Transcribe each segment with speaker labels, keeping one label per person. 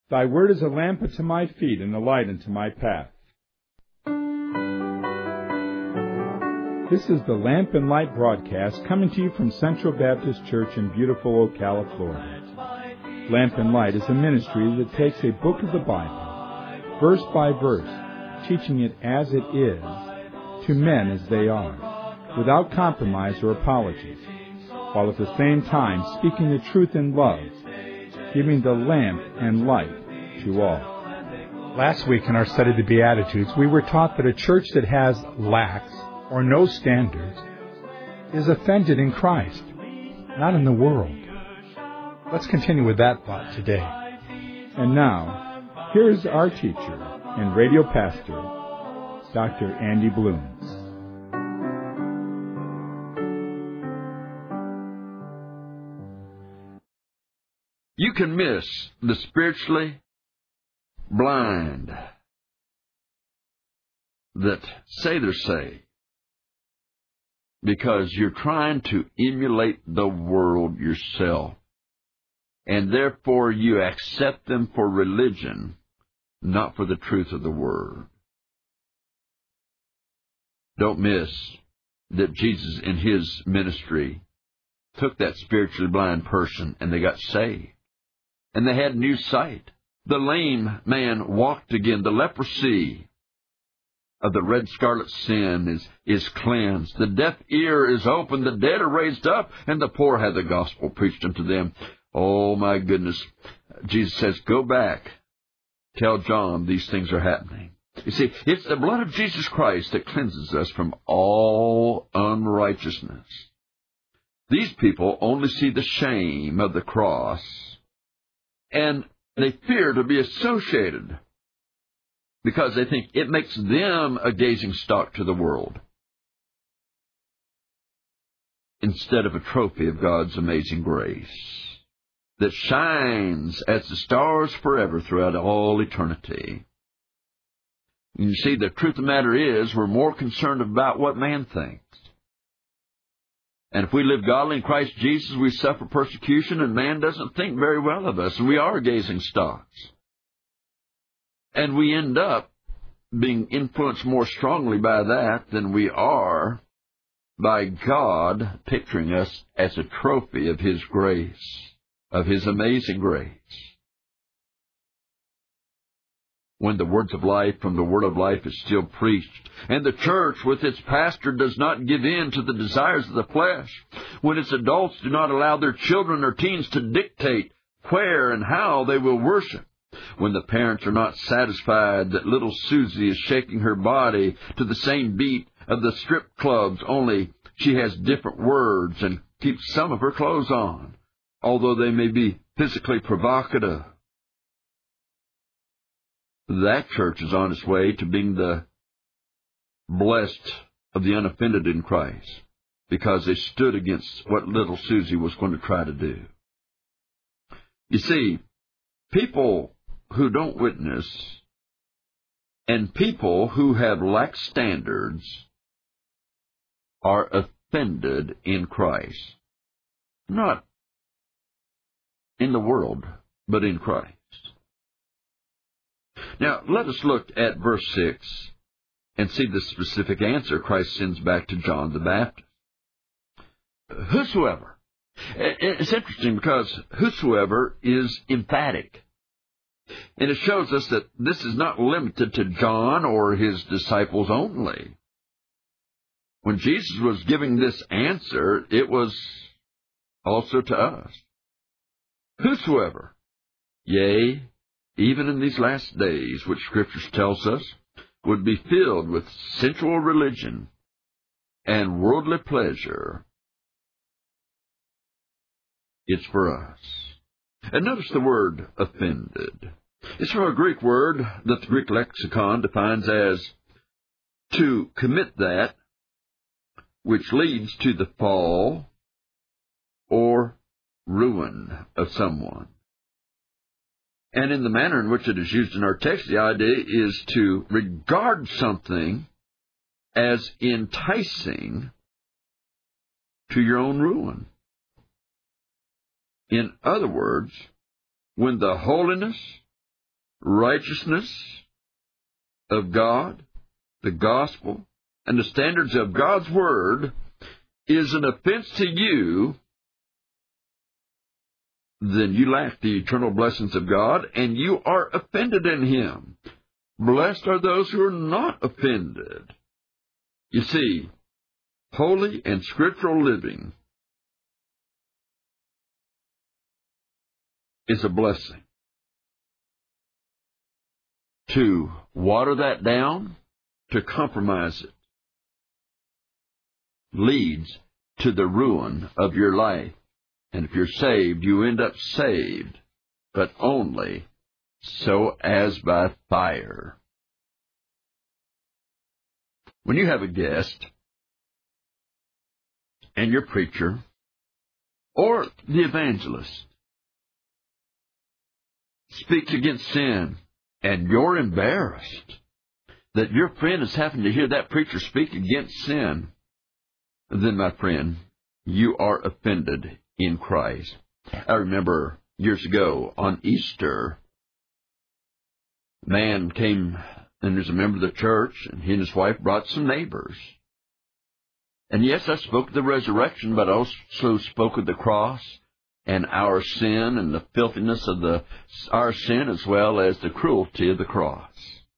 Speaker 1: Thy word is a lamp unto my feet and a light unto my path. This is the Lamp and Light broadcast coming to you from Central Baptist Church in beautiful Ocala, Florida. Lamp and Light is a ministry that takes a book of the Bible, verse by verse, teaching it as it is, to men as they are, without compromise or apology, while at the same time speaking the truth in love, giving the lamp and light to all. Last week in our study of the Beatitudes, we were taught that a church that has lax or no standards is offended in Christ, not in the world. Let's continue with that thought today. And now, here's our teacher and radio pastor, Dr. Andy Blooms.
Speaker 2: You can miss the spiritually blind that say they're saved because you're trying to emulate the world yourself, and therefore you accept them for religion, not for the truth of the Word. Don't miss that Jesus in His ministry took that spiritually blind person and they got saved. And they had new sight. The lame man walked again. The leprosy of the red scarlet sin is cleansed. The deaf ear is opened. The dead are raised up. And the poor have the gospel preached unto them. Oh, my goodness. Jesus says, go back. Tell John these things are happening. You see, it's the blood of Jesus Christ that cleanses us from all unrighteousness. These people only see the shame of the cross, and they fear to be associated because they think it makes them a gazing stock to the world instead of a trophy of God's amazing grace that shines as the stars forever throughout all eternity. You see, the truth of the matter is we're more concerned about what man thinks. And if we live godly in Christ Jesus, we suffer persecution, and man doesn't think very well of us, and we are gazing stocks. And we end up being influenced more strongly by that than we are by God picturing us as a trophy of His grace, of His amazing grace. When the words of life from the Word of life is still preached, and the church with its pastor does not give in to the desires of the flesh, when its adults do not allow their children or teens to dictate where and how they will worship, when the parents are not satisfied that little Susie is shaking her body to the same beat of the strip clubs, only she has different words and keeps some of her clothes on, although they may be physically provocative, that church is on its way to being the blessed of the unoffended in Christ because they stood against what little Susie was going to try to do. You see, people who don't witness and people who have lax standards are offended in Christ. Not in the world, but in Christ. Now, let us look at verse 6 and see the specific answer Christ sends back to John the Baptist. Whosoever. It's interesting because whosoever is emphatic. And it shows us that this is not limited to John or his disciples only. When Jesus was giving this answer, it was also to us. Whosoever. Yea, even in these last days, which Scripture tells us, would be filled with sensual religion and worldly pleasure, it's for us. And notice the word offended. It's from a Greek word that the Greek lexicon defines as to commit that which leads to the fall or ruin of someone. And in the manner in which it is used in our text, the idea is to regard something as enticing to your own ruin. In other words, when the holiness righteousness of God, the gospel, and the standards of God's Word is an offense to you, then you lack the eternal blessings of God, and you are offended in Him. Blessed are those who are not offended. You see, holy and scriptural living is a blessing. To water that down, to compromise it, leads to the ruin of your life. And if you're saved, you end up saved, but only so as by fire. When you have a guest, and your preacher, or the evangelist, speaks against sin, and you're embarrassed that your friend is having to hear that preacher speak against sin, then, my friend, you are offended in Christ. I remember years ago on Easter, a man came and was a member of the church, and he and his wife brought some neighbors. And yes, I spoke of the resurrection, but I also spoke of the cross and our sin and the filthiness of our sin, as well as the cruelty of the cross.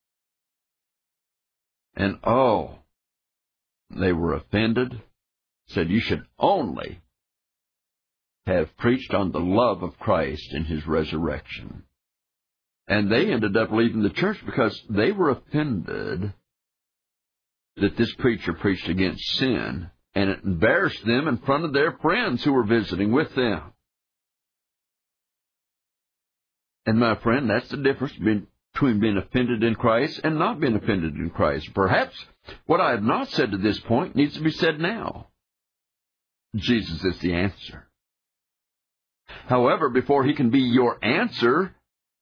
Speaker 2: And they were offended, said you should only have preached on the love of Christ and His resurrection. And they ended up leaving the church because they were offended that this preacher preached against sin, and it embarrassed them in front of their friends who were visiting with them. And my friend, that's the difference between being offended in Christ and not being offended in Christ. Perhaps what I have not said to this point needs to be said now. Jesus is the answer. However, before He can be your answer,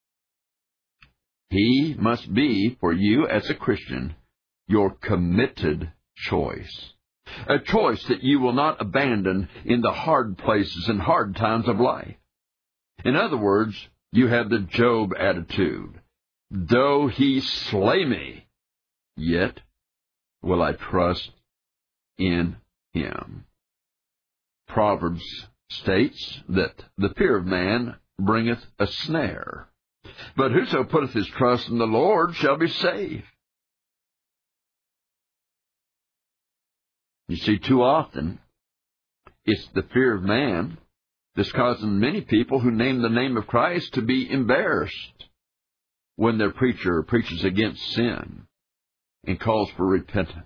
Speaker 2: He must be, for you as a Christian, your committed choice. A choice that you will not abandon in the hard places and hard times of life. In other words, you have the Job attitude. Though He slay me, yet will I trust in Him. Proverbs states that the fear of man bringeth a snare, but whoso putteth his trust in the Lord shall be saved. You see, too often, it's the fear of man that's causing many people who name the name of Christ to be embarrassed when their preacher preaches against sin and calls for repentance.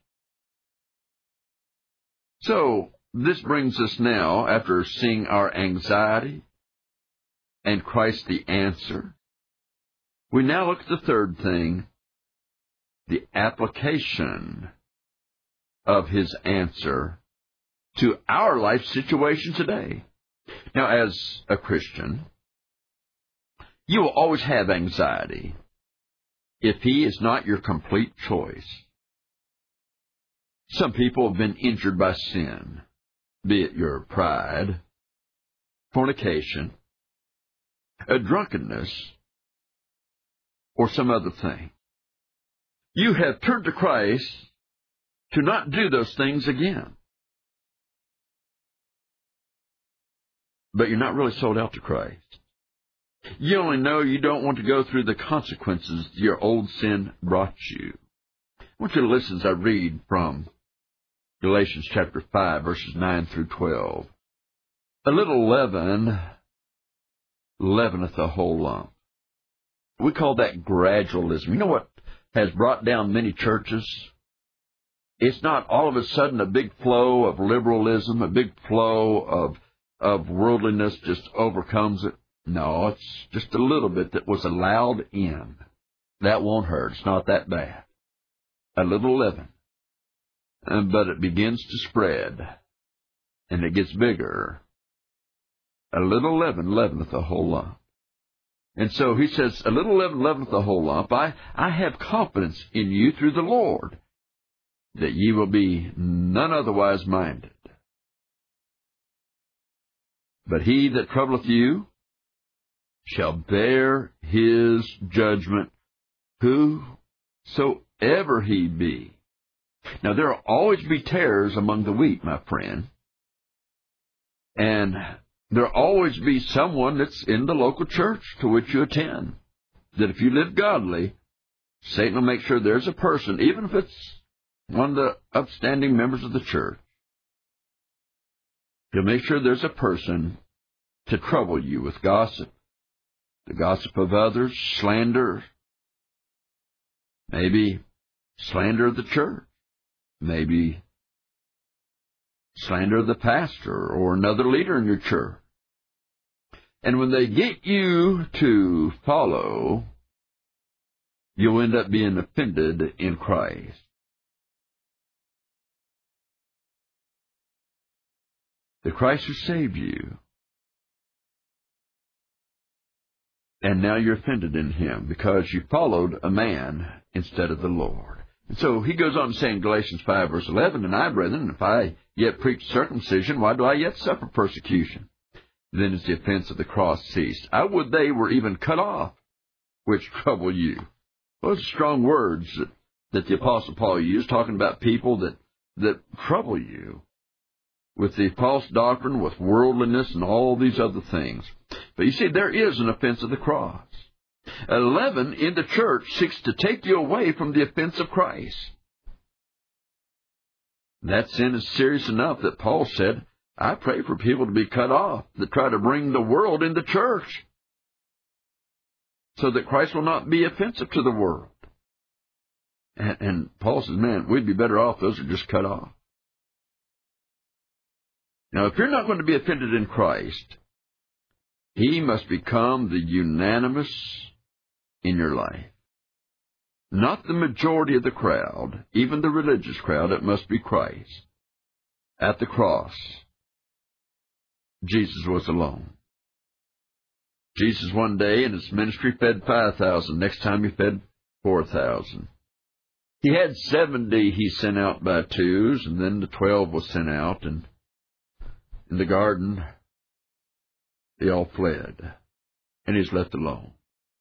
Speaker 2: So, this brings us now, after seeing our anxiety and Christ the answer, we now look at the third thing, the application of His answer to our life situation today. Now, as a Christian, you will always have anxiety if He is not your complete choice. Some people have been injured by sin, be it your pride, fornication, a drunkenness, or some other thing. You have turned to Christ to not do those things again. But you're not really sold out to Christ. You only know you don't want to go through the consequences your old sin brought you. I want you to listen as I read from Galatians chapter 5, verses 9 through 12. A little leaven leaveneth the whole lump. We call that gradualism. You know what has brought down many churches? It's not all of a sudden a big flow of liberalism, a big flow of worldliness just overcomes it. No, it's just a little bit that was allowed in. That won't hurt. It's not that bad. A little leaven. But it begins to spread, and it gets bigger. A little leaven leaveneth the whole lump. And so he says, a little leaven leaveneth the whole lump. I have confidence in you through the Lord, that ye will be none otherwise minded. But he that troubleth you shall bear his judgment, whosoever he be. Now, there will always be tares among the wheat, my friend. And there will always be someone that's in the local church to which you attend, that if you live godly, Satan will make sure there's a person, even if it's one of the upstanding members of the church, he'll make sure there's a person to trouble you with gossip, the gossip of others, slander, maybe slander of the church, maybe slander of the pastor or another leader in your church. And when they get you to follow, you'll end up being offended in Christ. The Christ who saved you. And now you're offended in him because you followed a man instead of the Lord. And so he goes on to say in Galatians 5, verse 11, And I, brethren, if I yet preach circumcision, why do I yet suffer persecution? Then is the offense of the cross ceased. I would they were even cut off, which trouble you. Those are strong words that the Apostle Paul used, talking about people that trouble you with the false doctrine, with worldliness, and all these other things. But you see, there is an offense of the cross. 11 in the church seeks to take you away from the offense of Christ. That sin is serious enough that Paul said, I pray for people to be cut off that try to bring the world into church so that Christ will not be offensive to the world. And Paul says, man, we'd be better off those are just cut off. Now, if you're not going to be offended in Christ, he must become the unanimous in your life. Not the majority of the crowd, even the religious crowd, it must be Christ. At the cross, Jesus was alone. Jesus one day in his ministry fed 5,000. Next time he fed 4,000. He had 70 he sent out by twos, and then the 12 was sent out, and in the garden, they all fled, and he's left alone.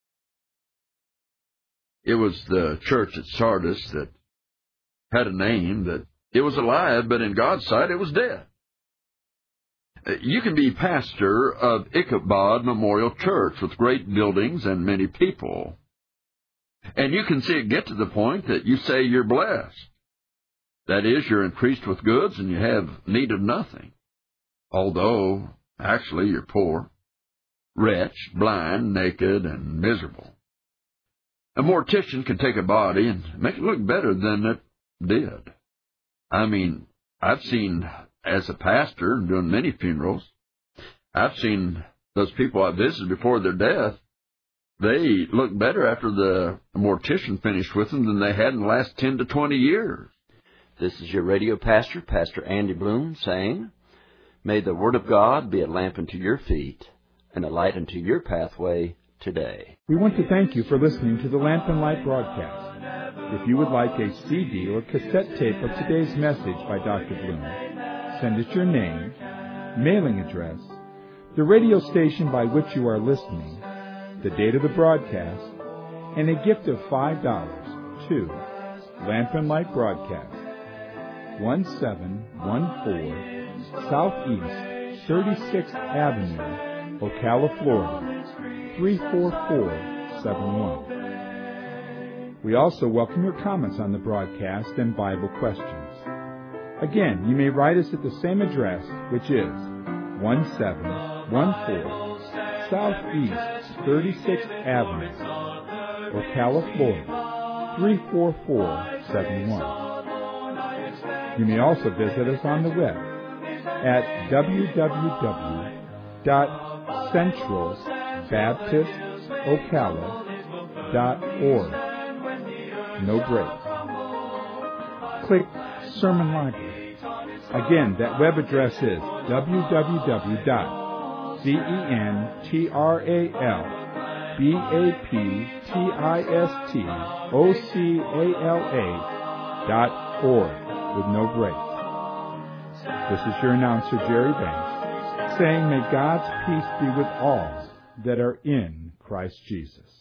Speaker 2: It was the church at Sardis that had a name that it was alive, but in God's sight it was dead. You can be pastor of Ichabod Memorial Church with great buildings and many people, and you can see it get to the point that you say you're blessed. That is, you're increased with goods and you have need of nothing. Although, actually, you're poor, wretched, blind, naked, and miserable. A mortician can take a body and make it look better than it did. I mean, I've seen, as a pastor, doing many funerals, I've seen those people I visited before their death, they look better after the mortician finished with them than they had in the last 10 to 20 years.
Speaker 3: This is your radio pastor, Pastor Andy Bloom, saying, May the Word of God be a lamp unto your feet and a light unto your pathway today.
Speaker 1: We want to thank you for listening to the Lamp and Light broadcast. If you would like a CD or cassette tape of today's message by Dr. Bloom, send us your name, mailing address, the radio station by which you are listening, the date of the broadcast, and a gift of $5 to Lamp and Light Broadcast, 1714 Southeast 36th Avenue, Ocala, Florida, 34471. We also welcome your comments on the broadcast and Bible questions. Again, you may write us at the same address, which is 1714 Southeast 36th Avenue, Ocala, Florida, 34471. You may also visit us on the web at www.centralbaptistocala.org. No breaks. Click Sermon Library. Again, that web address is www.centralbaptistocala.org with no breaks. This is your announcer, Jerry Banks, saying, may God's peace be with all that are in Christ Jesus.